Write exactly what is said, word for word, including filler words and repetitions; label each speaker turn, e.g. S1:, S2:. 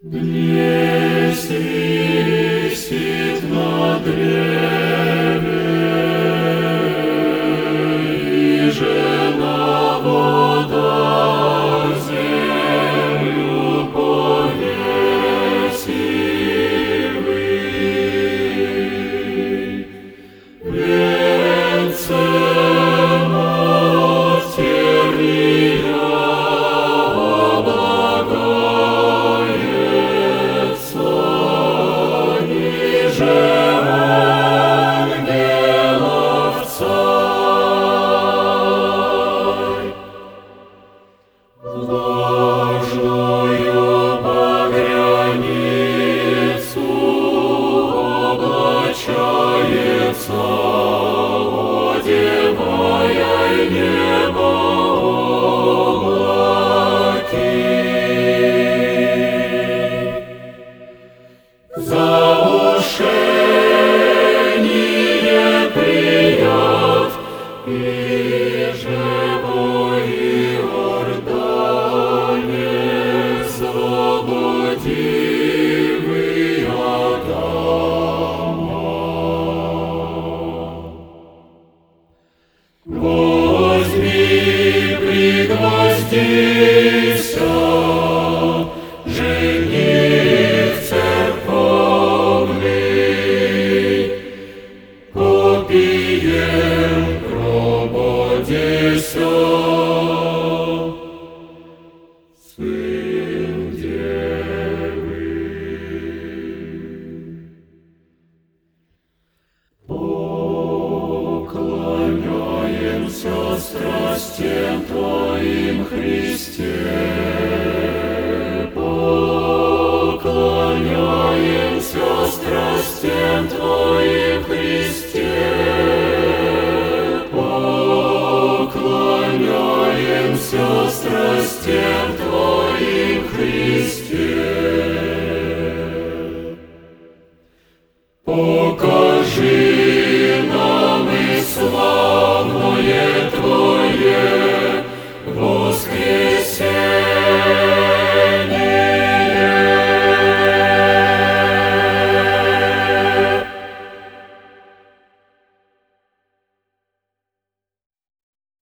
S1: Днесь висит на древе, и жена вода землю повесивый. Венцем материя облагается, ниже ангелов царь. Влажную багряницу облачается, одевая небо облаки. За ушение прият и живой Иордане, свободивый Адама. Возьми, пригвоздися, жених церковный, попием прободися. Сын девы. Поклоняемся страстям Твоим, Христе, поклоняемся страстям Твоим, Христе, поклоняемся страстям Твоим, Христе. Поклоняемся